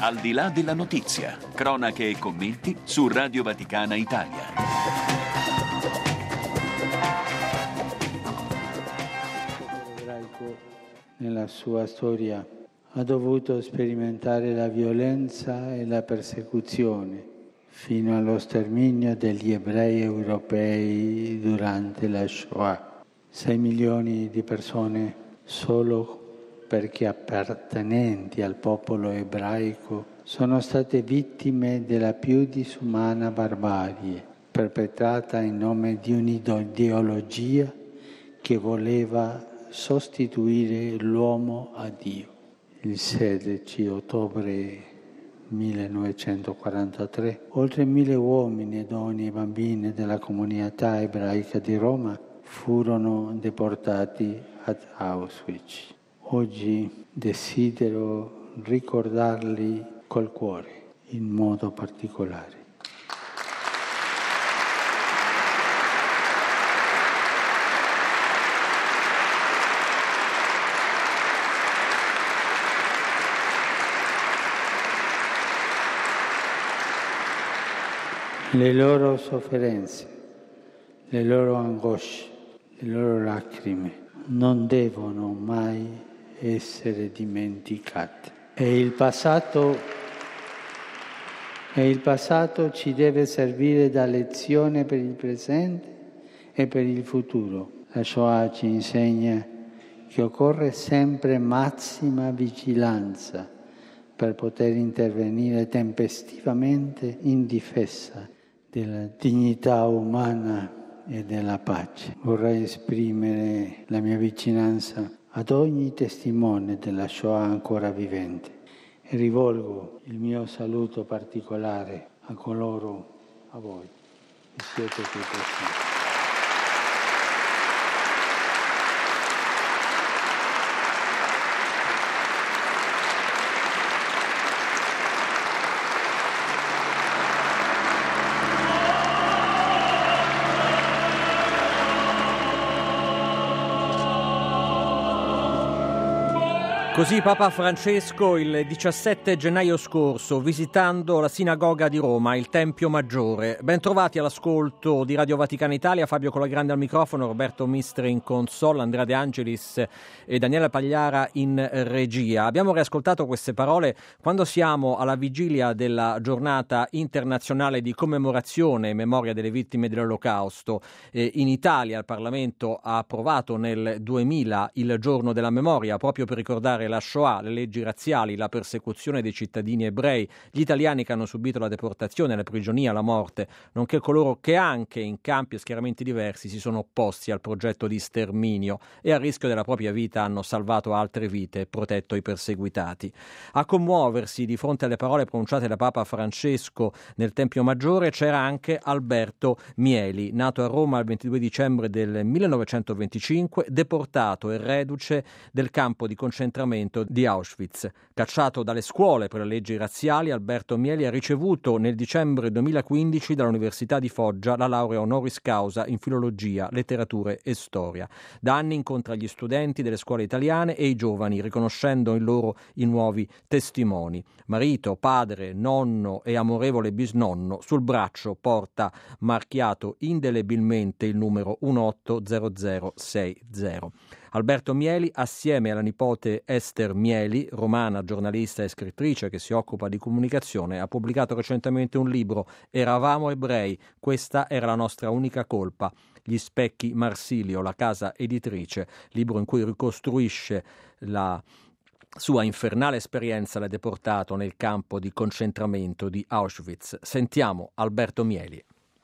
Al di là della notizia, cronache e commenti su Radio Vaticana Italia. L'ebraico nella sua storia ha dovuto sperimentare la violenza e la persecuzione fino allo sterminio degli ebrei europei durante la Shoah. 6 milioni di persone solo perché appartenenti al popolo ebraico sono state vittime della più disumana barbarie perpetrata in nome di un'ideologia che voleva sostituire l'uomo a Dio. Il 16 ottobre 1943, oltre 1.000 uomini, donne e bambini della comunità ebraica di Roma furono deportati ad Auschwitz. Oggi desidero ricordarli col cuore, in modo particolare. Le loro sofferenze, le loro angosce, le loro lacrime non devono mai essere dimenticate. E il passato ci deve servire da lezione per il presente e per il futuro. La Shoah ci insegna che occorre sempre massima vigilanza per poter intervenire tempestivamente in difesa della dignità umana e della pace. Vorrei esprimere la mia vicinanza ad ogni testimone della Shoah ancora vivente e rivolgo il mio saluto particolare a coloro, a voi, che siete qui presenti. Così Papa Francesco il 17 gennaio scorso, visitando la sinagoga di Roma, il Tempio Maggiore. Ben trovati all'ascolto di Radio Vaticana Italia, Fabio Colagrande al microfono, Roberto Mistre in console, Andrea De Angelis e Daniela Pagliara in regia. Abbiamo riascoltato queste parole quando siamo alla vigilia della giornata internazionale di commemorazione e memoria delle vittime dell'Olocausto. In Italia il Parlamento ha approvato nel 2000 il giorno della memoria, proprio per ricordare la Shoah, le leggi razziali, la persecuzione dei cittadini ebrei, gli italiani che hanno subito la deportazione, la prigionia, la morte, nonché coloro che anche in campi e schieramenti diversi si sono opposti al progetto di sterminio e a rischio della propria vita hanno salvato altre vite e protetto i perseguitati. A commuoversi di fronte alle parole pronunciate da Papa Francesco nel Tempio Maggiore c'era anche Alberto Mieli, nato a Roma il 22 dicembre del 1925, deportato e reduce del campo di concentramento di Auschwitz. Cacciato dalle scuole per le leggi razziali, Alberto Mieli ha ricevuto nel dicembre 2015 dall'Università di Foggia la laurea honoris causa in filologia, letterature e storia. Da anni incontra gli studenti delle scuole italiane e i giovani, riconoscendo in loro i nuovi testimoni. Marito, padre, nonno e amorevole bisnonno, sul braccio porta marchiato indelebilmente il numero 180060. Alberto Mieli, assieme alla nipote Esther Mieli, romana, giornalista e scrittrice che si occupa di comunicazione, ha pubblicato recentemente un libro, Eravamo ebrei, questa era la nostra unica colpa. Gli specchi Marsilio, la casa editrice, libro in cui ricostruisce la sua infernale esperienza da deportato nel campo di concentramento di Auschwitz. Sentiamo Alberto Mieli.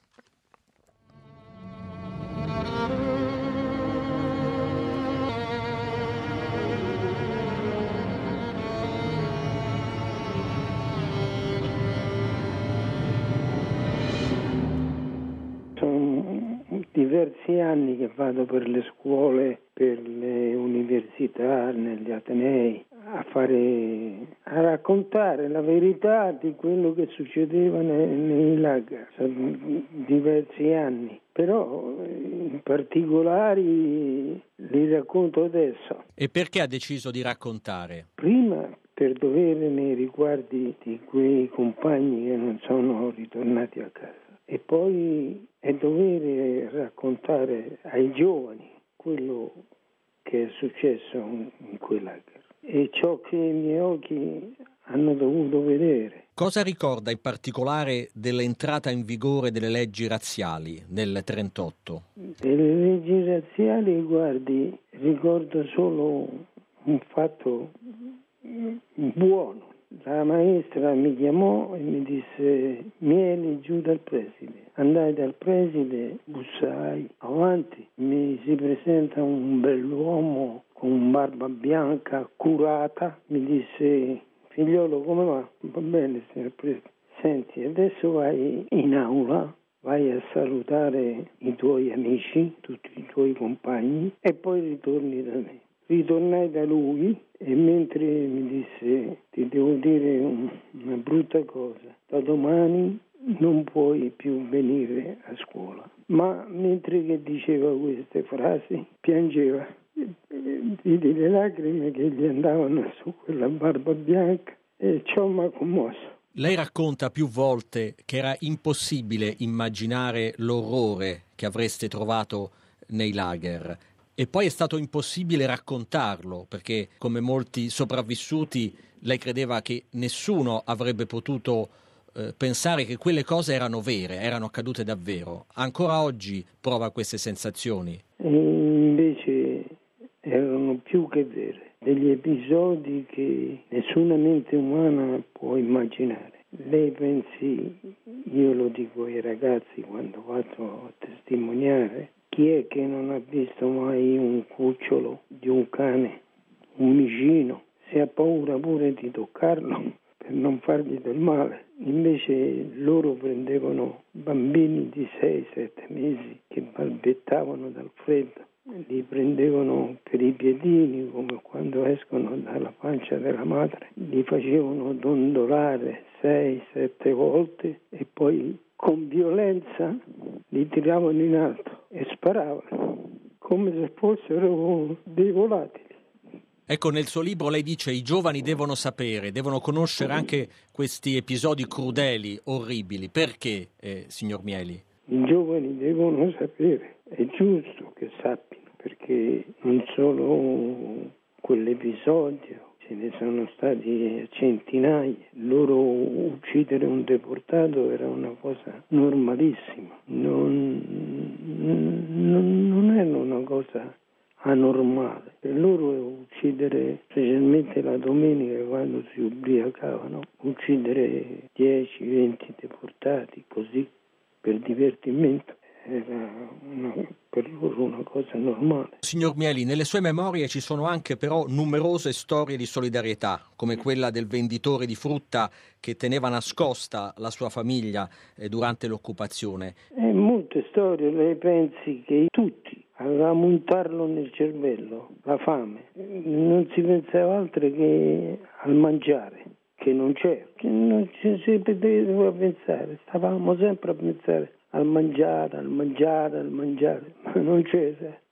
Diversi anni che vado per le scuole, per le università, negli atenei, a raccontare la verità di quello che succedeva nei lager. Sono diversi anni, però in particolari li racconto adesso. E perché ha deciso di raccontare? Prima per dovere nei riguardi di quei compagni che non sono ritornati a casa. E poi è dovere raccontare ai giovani quello che è successo in quei lager e ciò che i miei occhi hanno dovuto vedere. Cosa ricorda in particolare dell'entrata in vigore delle leggi razziali nel 1938? Delle leggi razziali, guardi, ricordo solo un fatto buono. La maestra mi chiamò e mi disse: Mieli, giù dal preside. Andai dal preside, bussai, avanti, mi si presenta un bell'uomo con barba bianca, curata, mi disse: figliolo, come va? Va bene, signor preside. Senti, adesso vai in aula, vai a salutare i tuoi amici, tutti i tuoi compagni e poi ritorni da me. Ritornai da lui e mentre mi disse: ti devo dire una brutta cosa, da domani non puoi più venire a scuola. Ma mentre che diceva queste frasi piangeva, vidi le lacrime che gli andavano su quella barba bianca e ciò mi ha commosso. Lei racconta più volte che era impossibile immaginare l'orrore che avreste trovato nei lager. E poi è stato impossibile raccontarlo, perché come molti sopravvissuti lei credeva che nessuno avrebbe potuto pensare che quelle cose erano vere, erano accadute davvero. Ancora oggi prova queste sensazioni? E invece erano più che vere, degli episodi che nessuna mente umana può immaginare. Lei pensi, io lo dico ai ragazzi quando vado a testimoniare, chi è che non ha visto mai un cucciolo di un cane, un micino, se ha paura pure di toccarlo per non fargli del male? Invece loro prendevano bambini di 6-7 mesi che balbettavano dal freddo, li prendevano per i piedini come quando escono dalla pancia della madre, li facevano dondolare 6-7 volte e poi con violenza li tiravano in alto e sparavano come se fossero dei volatili. Ecco, nel suo libro lei dice: i giovani devono sapere, devono conoscere anche questi episodi crudeli, orribili. Perché, signor Mieli? I giovani devono sapere, è giusto che sappiano, perché non solo quell'episodio, ce ne sono stati centinaia. Loro uccidere un deportato era una cosa normalissima, non era una cosa anormale. Per loro uccidere, specialmente la domenica quando si ubriacavano, uccidere 10-20 deportati così per divertimento era per loro una cosa normale. Signor Mieli, nelle sue memorie ci sono anche però numerose storie di solidarietà, come quella del venditore di frutta che teneva nascosta la sua famiglia durante l'occupazione. Molte storie. Lei pensi che tutti avevamo un tarlo nel cervello, la fame. Non si pensava altro che al mangiare, che non c'era, che non ci si poteva pensare. Stavamo sempre a pensare al mangiare, ma non c'era.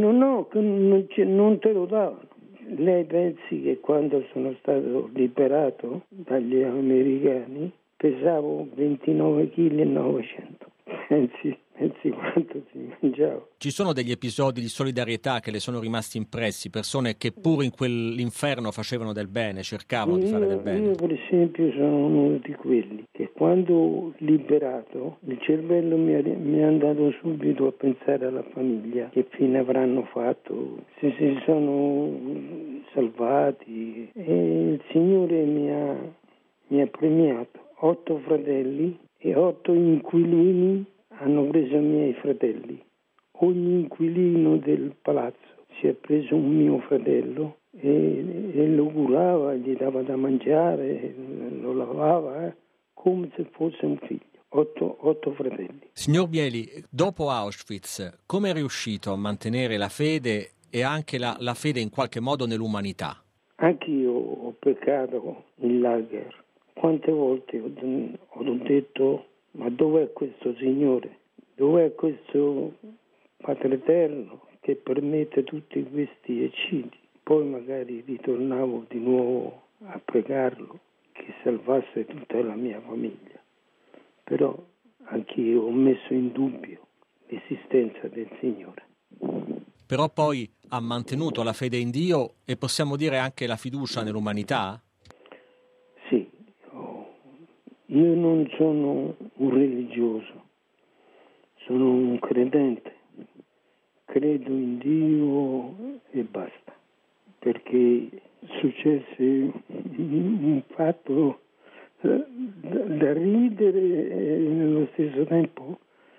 Non te lo davano. Lei pensi che quando sono stato liberato dagli americani pesavo 29,9 kg. Pensi quanto si mangiava. Ci sono degli episodi di solidarietà che le sono rimasti impressi, persone che pure in quell'inferno facevano del bene, cercavano di fare del bene? Io per esempio sono uno di quelli che quando liberato il cervello mi è andato subito a pensare alla famiglia, che fine avranno fatto, se si sono salvati, e il Signore mi ha premiato. 8 fratelli e 8 inquilini hanno preso i miei fratelli. Ogni inquilino del palazzo si è preso un mio fratello e lo curava, gli dava da mangiare, lo lavava come se fosse un figlio. 8 fratelli. Signor Mieli, dopo Auschwitz, come è riuscito a mantenere la fede e anche la fede in qualche modo nell'umanità? Anch'io ho peccato in lager. Quante volte ho detto: ma dov'è questo Signore? Dov'è questo Padre Eterno che permette tutti questi eccidi? Poi magari ritornavo di nuovo a pregarlo che salvasse tutta la mia famiglia. Però anch'io ho messo in dubbio l'esistenza del Signore. Però poi ha mantenuto la fede in Dio e possiamo dire anche la fiducia nell'umanità? Sì, io non sono un religioso, sono un credente, credo in Dio e basta, perché successe un fatto da ridere e nello stesso tempo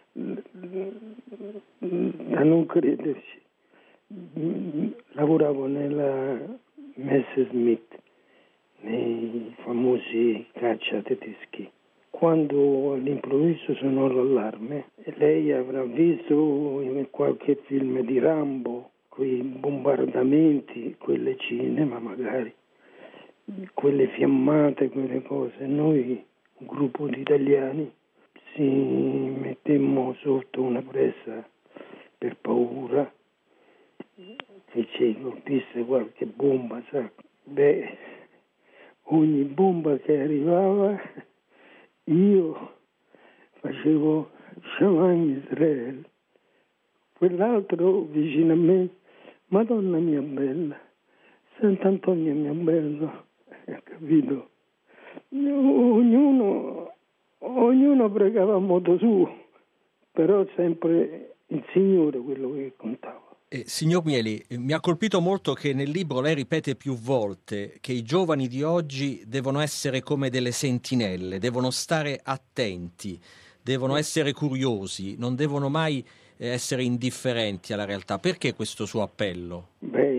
da non crederci. Lavoravo nella Messerschmitt, nei famosi caccia tedeschi. Quando all'improvviso suonò l'allarme, lei avrà visto in qualche film di Rambo quei bombardamenti, quelle cinema magari, quelle fiammate, quelle cose. Noi, un gruppo di italiani, si mettemmo sotto una presa per paura che ci colpisse qualche bomba, sa? Beh, ogni bomba che arrivava io facevo Shamam Israel, quell'altro vicino a me, Madonna mia bella, Sant'Antonio mia bello, capito? Ognuno pregava a modo suo, però sempre il Signore quello che contava. Signor Mieli, mi ha colpito molto che nel libro lei ripete più volte che i giovani di oggi devono essere come delle sentinelle, devono stare attenti, devono essere curiosi, non devono mai essere indifferenti alla realtà. Perché questo suo appello? Beh,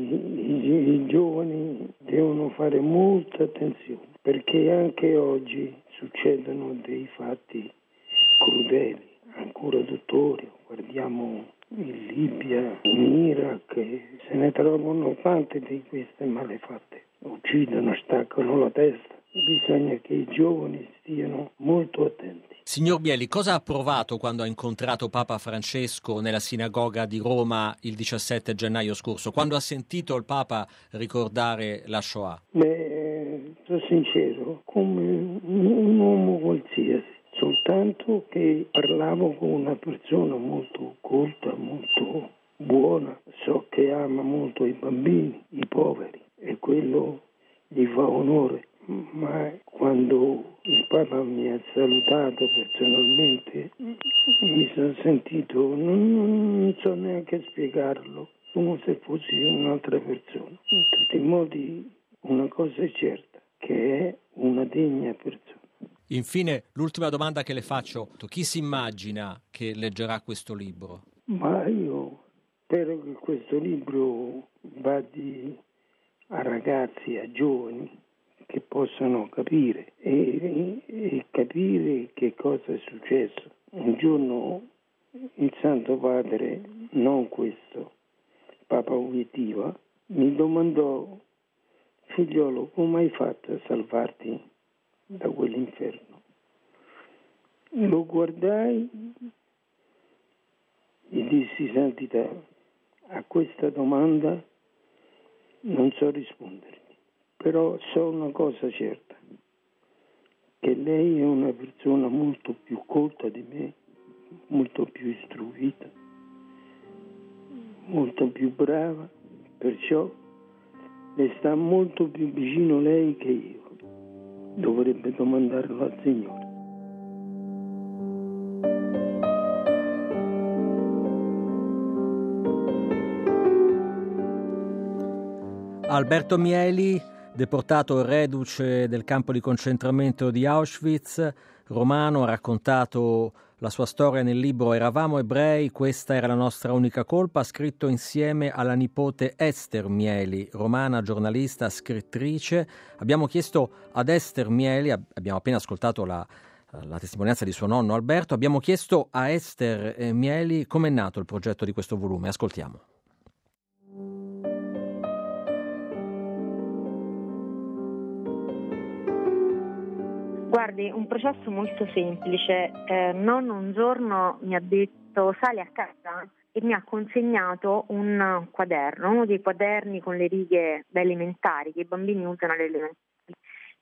i giovani devono fare molta attenzione, perché anche oggi succedono dei fatti crudeli, ancora tuttora. Guardiamo in Libia, in Iraq, se ne trovano tante di queste malefatte. Uccidono, staccano la testa. Bisogna che i giovani stiano molto attenti. Signor Mieli, cosa ha provato quando ha incontrato Papa Francesco nella sinagoga di Roma il 17 gennaio scorso, quando ha sentito il Papa ricordare la Shoah? Beh, sono sincero, come un uomo qualsiasi. Soltanto che parlavo con una persona molto colta, molto buona, so che ama molto i bambini, i poveri, e quello gli fa onore. Ma quando il Papa mi ha salutato personalmente, mi sono sentito, non so neanche spiegarlo, come se fossi un'altra persona. In tutti i modi una cosa è certa, che è una degna persona. Infine, l'ultima domanda che le faccio: chi si immagina che leggerà questo libro? Ma io spero che questo libro vada a ragazzi, a giovani, che possano capire e capire che cosa è successo. Un giorno il Santo Padre, non questo, Papa Wojtyła, mi domandò: figliolo, come hai fatto a salvarti da quell'inferno? Lo guardai, gli dissi: santità, a questa domanda non so rispondermi, però so una cosa certa, che lei è una persona molto più colta di me, molto più istruita, molto più brava, perciò le sta molto più vicino lei che io. Dovrebbe domandarlo al Signore. Alberto Mieli, deportato reduce del campo di concentramento di Auschwitz, romano, ha raccontato la sua storia nel libro Eravamo ebrei, questa era la nostra unica colpa, scritto insieme alla nipote Esther Mieli, romana, giornalista, scrittrice. Abbiamo chiesto ad Esther Mieli, abbiamo appena ascoltato la testimonianza di suo nonno Alberto, abbiamo chiesto a Esther Mieli come è nato il progetto di questo volume. Ascoltiamo. Guardi, un processo molto semplice. Nonno un giorno mi ha detto: sali a casa e mi ha consegnato un quaderno, uno dei quaderni con le righe da elementari che i bambini usano alle elementari,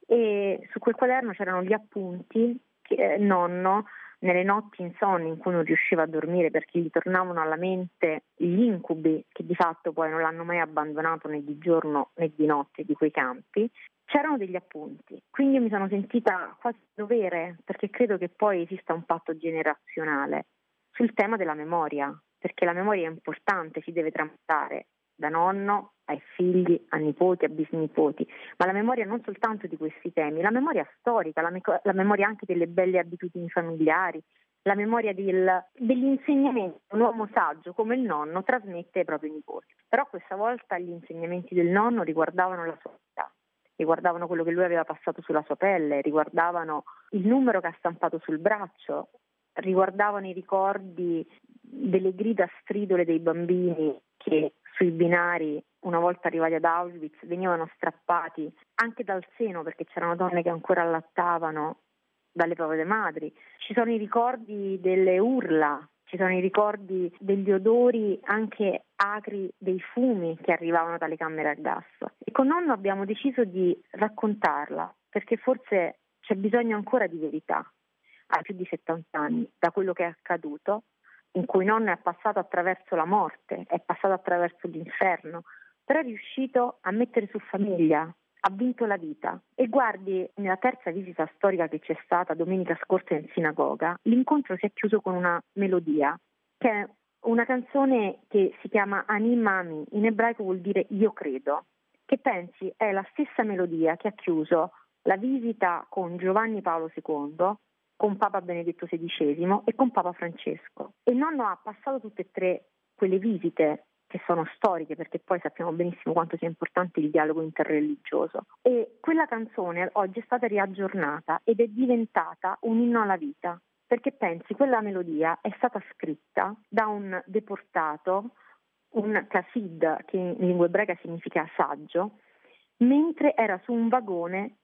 e su quel quaderno c'erano gli appunti che nonno, nelle notti insonni in cui non riusciva a dormire perché gli tornavano alla mente gli incubi che di fatto poi non l'hanno mai abbandonato né di giorno né di notte di quei campi, c'erano degli appunti. Quindi io mi sono sentita quasi dovere, perché credo che poi esista un patto generazionale sul tema della memoria, perché la memoria è importante, si deve tramandare da nonno ai figli, a nipoti, a bisnipoti, ma la memoria non soltanto di questi temi, la memoria storica, la memoria anche delle belle abitudini familiari, la memoria degli insegnamenti che un uomo saggio come il nonno trasmette ai propri nipoti. Però questa volta gli insegnamenti del nonno riguardavano la sua vita, riguardavano quello che lui aveva passato sulla sua pelle, riguardavano il numero che ha stampato sul braccio, riguardavano i ricordi delle grida stridole dei bambini che sui binari, una volta arrivati ad Auschwitz, venivano strappati anche dal seno, perché c'erano donne che ancora allattavano, dalle proprie madri. Ci sono i ricordi delle urla, ci sono i ricordi degli odori anche acri dei fumi che arrivavano dalle camere a gas. E con nonno abbiamo deciso di raccontarla, perché forse c'è bisogno ancora di verità. Ha più di 70 anni da quello che è accaduto, in cui nonno è passato attraverso la morte, è passato attraverso l'inferno, però è riuscito a mettere su famiglia, ha vinto la vita. E guardi, nella terza visita storica che c'è stata domenica scorsa in sinagoga, l'incontro si è chiuso con una melodia, che è una canzone che si chiama Ani Mami, in ebraico vuol dire io credo, che pensi è la stessa melodia che ha chiuso la visita con Giovanni Paolo II, con Papa Benedetto XVI e con Papa Francesco. E nonno ha passato tutte e tre quelle visite che sono storiche, perché poi sappiamo benissimo quanto sia importante il dialogo interreligioso. E quella canzone oggi è stata riaggiornata ed è diventata un inno alla vita, perché pensi, quella melodia è stata scritta da un deportato, un Qasid, che in lingua ebraica significa saggio, mentre era su un vagone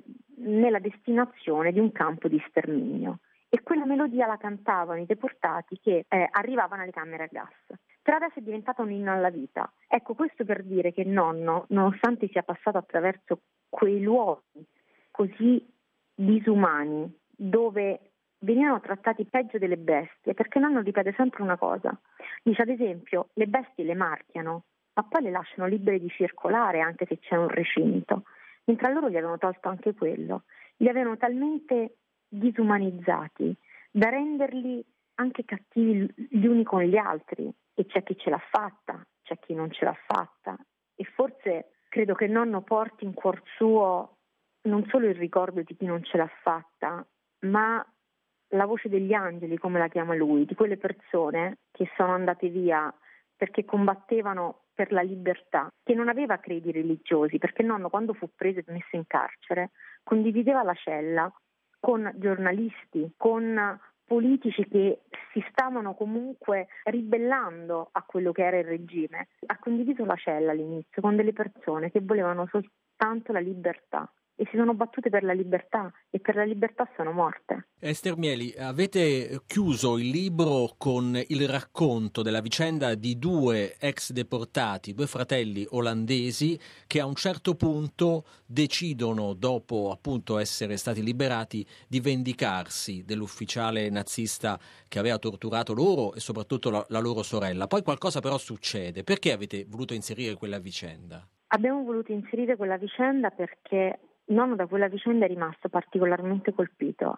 nella destinazione di un campo di sterminio, e quella melodia la cantavano i deportati che arrivavano alle camere a gas. Per adesso è diventata un inno alla vita. Ecco, questo per dire che nonno, nonostante sia passato attraverso quei luoghi così disumani, dove venivano trattati peggio delle bestie, perché nonno ripete sempre una cosa, dice ad esempio le bestie le marchiano, ma poi le lasciano libere di circolare anche se c'è un recinto. Mentre a loro gli avevano tolto anche quello, li avevano talmente disumanizzati da renderli anche cattivi gli uni con gli altri, e c'è chi ce l'ha fatta, c'è chi non ce l'ha fatta, e forse credo che il nonno porti in cuor suo non solo il ricordo di chi non ce l'ha fatta, ma la voce degli angeli, come la chiama lui, di quelle persone che sono andate via perché combattevano per la libertà, che non aveva credi religiosi, perché il nonno, quando fu preso e messo in carcere, condivideva la cella con giornalisti, con politici che si stavano comunque ribellando a quello che era il regime. Ha condiviso la cella all'inizio con delle persone che volevano soltanto la libertà, e si sono battute per la libertà, e per la libertà sono morte. Ester Mieli, avete chiuso il libro con il racconto della vicenda di due ex deportati, due fratelli olandesi che a un certo punto decidono, dopo appunto essere stati liberati, di vendicarsi dell'ufficiale nazista che aveva torturato loro e soprattutto la loro sorella. Poi qualcosa però succede. Perché avete voluto inserire quella vicenda? Abbiamo voluto inserire quella vicenda perché nonno da quella vicenda è rimasto particolarmente colpito.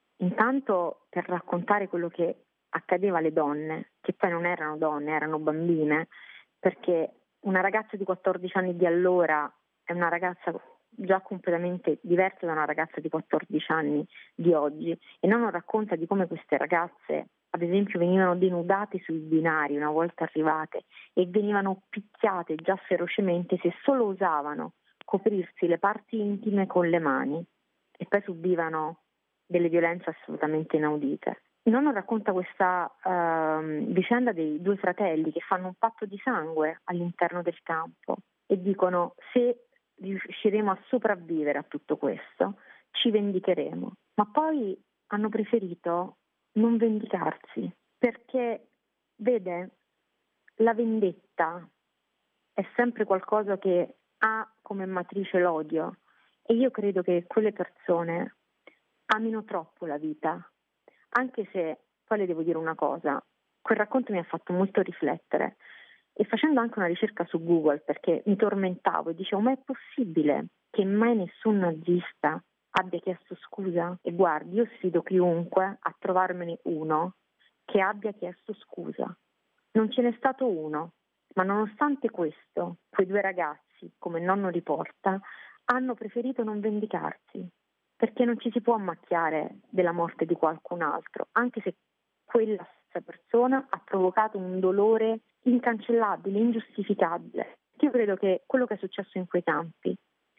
Intanto per raccontare quello che accadeva alle donne, che poi non erano donne, erano bambine, perché una ragazza di 14 anni di allora è una ragazza già completamente diversa da una ragazza di 14 anni di oggi, e nonno racconta di come queste ragazze, ad esempio, venivano denudate sui binari una volta arrivate e venivano picchiate già ferocemente se solo osavano coprirsi le parti intime con le mani, e poi subivano delle violenze assolutamente inaudite. Il nonno racconta questa vicenda dei due fratelli che fanno un patto di sangue all'interno del campo e dicono: se riusciremo a sopravvivere a tutto questo, ci vendicheremo. Ma poi hanno preferito non vendicarsi, perché, vede, la vendetta è sempre qualcosa che ha come matrice l'odio, e io credo che quelle persone amino troppo la vita, anche se, poi le devo dire una cosa, quel racconto mi ha fatto molto riflettere, e facendo anche una ricerca su Google, perché mi tormentavo e dicevo: ma è possibile che mai nessun nazista abbia chiesto scusa? E guardi, io sfido chiunque a trovarmene uno che abbia chiesto scusa. Non ce n'è stato uno, ma nonostante questo, quei due ragazzi, come il nonno riporta, hanno preferito non vendicarsi, perché non ci si può macchiare della morte di qualcun altro, anche se quella stessa persona ha provocato un dolore incancellabile, ingiustificabile. Io credo che quello che è successo in quei campi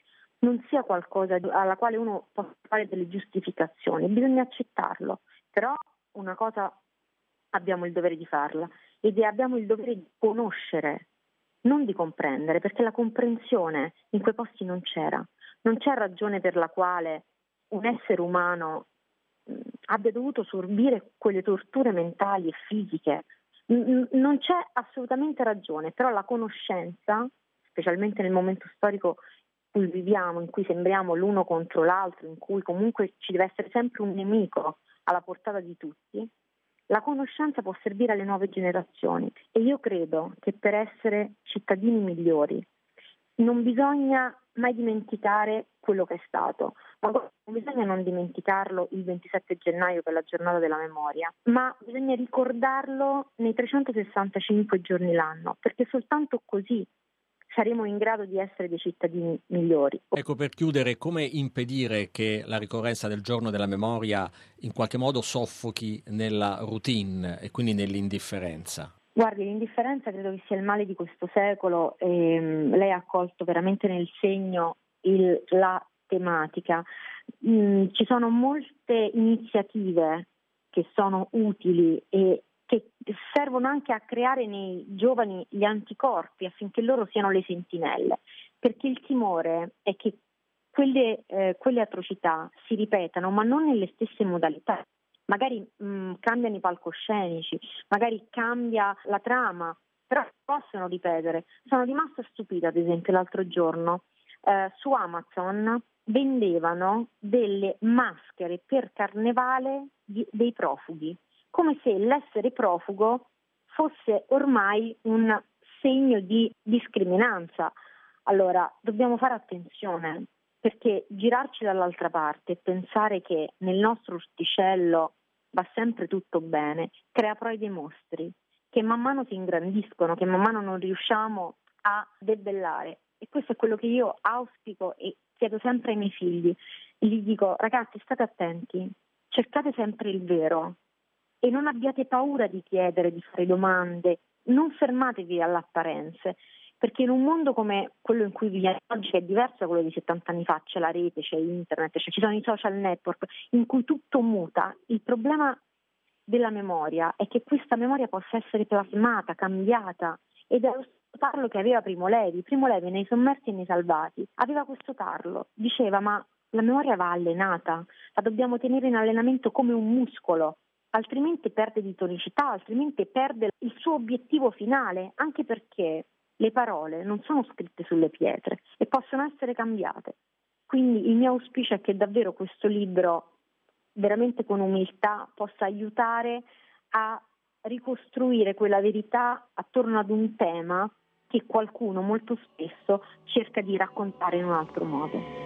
non sia qualcosa alla quale uno possa fare delle giustificazioni, bisogna accettarlo, però una cosa abbiamo il dovere di farla, ed abbiamo il dovere di conoscere, non di comprendere, perché la comprensione in quei posti non c'era. Non c'è ragione per la quale un essere umano abbia dovuto sorbire quelle torture mentali e fisiche. Non c'è assolutamente ragione, però la conoscenza, specialmente nel momento storico in cui viviamo, in cui sembriamo l'uno contro l'altro, in cui comunque ci deve essere sempre un nemico alla portata di tutti, la conoscenza può servire alle nuove generazioni, e io credo che per essere cittadini migliori non bisogna mai dimenticare quello che è stato, ma non bisogna non dimenticarlo il 27 gennaio, che è la giornata della memoria, ma bisogna ricordarlo nei 365 giorni l'anno, perché soltanto così saremo in grado di essere dei cittadini migliori. Ecco, per chiudere, come impedire che la ricorrenza del giorno della memoria in qualche modo soffochi nella routine e quindi nell'indifferenza? Guardi, l'indifferenza credo che sia il male di questo secolo, e lei ha colto veramente nel segno la tematica. Ci sono molte iniziative che sono utili e che servono anche a creare nei giovani gli anticorpi affinché loro siano le sentinelle, perché il timore è che quelle atrocità si ripetano, ma non nelle stesse modalità. Magari cambiano i palcoscenici, magari cambia la trama, però possono ripetere. Sono rimasta stupita, ad esempio, l'altro giorno su Amazon vendevano delle maschere per carnevale dei profughi, come se l'essere profugo fosse ormai un segno di discriminanza. Allora, dobbiamo fare attenzione, perché girarci dall'altra parte e pensare che nel nostro orticello va sempre tutto bene crea poi dei mostri che man mano si ingrandiscono, che man mano non riusciamo a debellare. E questo è quello che io auspico e chiedo sempre ai miei figli. Gli dico: ragazzi, state attenti, cercate sempre il vero e non abbiate paura di chiedere, di fare domande, non fermatevi alle apparenze, perché in un mondo come quello in cui viviamo oggi, che è diverso da quello di 70 anni fa, c'è la rete, c'è internet, ci sono i social network, in cui tutto muta, il problema della memoria è che questa memoria possa essere plasmata, cambiata, ed è lo tarlo che aveva Primo Levi. Primo Levi nei Sommersi e nei Salvati aveva questo tarlo, diceva: ma la memoria va allenata, la dobbiamo tenere in allenamento come un muscolo, altrimenti perde di tonicità, altrimenti perde il suo obiettivo finale, anche perché le parole non sono scritte sulle pietre e possono essere cambiate. Quindi il mio auspicio è che davvero questo libro, veramente con umiltà, possa aiutare a ricostruire quella verità attorno ad un tema che qualcuno molto spesso cerca di raccontare in un altro modo.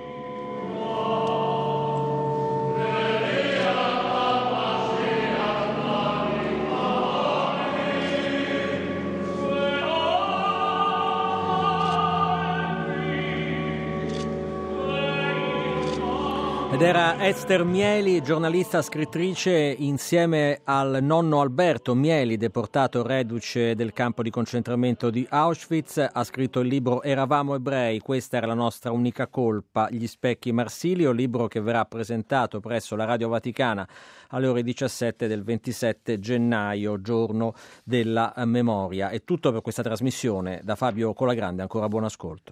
Ed era Ester Mieli, giornalista, scrittrice, insieme al nonno Alberto Mieli, deportato reduce del campo di concentramento di Auschwitz. Ha scritto il libro Eravamo ebrei, questa era la nostra unica colpa, gli specchi Marsilio, libro che verrà presentato presso la Radio Vaticana alle ore 17 del 27 gennaio, giorno della memoria. È tutto per questa trasmissione. Da Fabio Colagrande, ancora buon ascolto.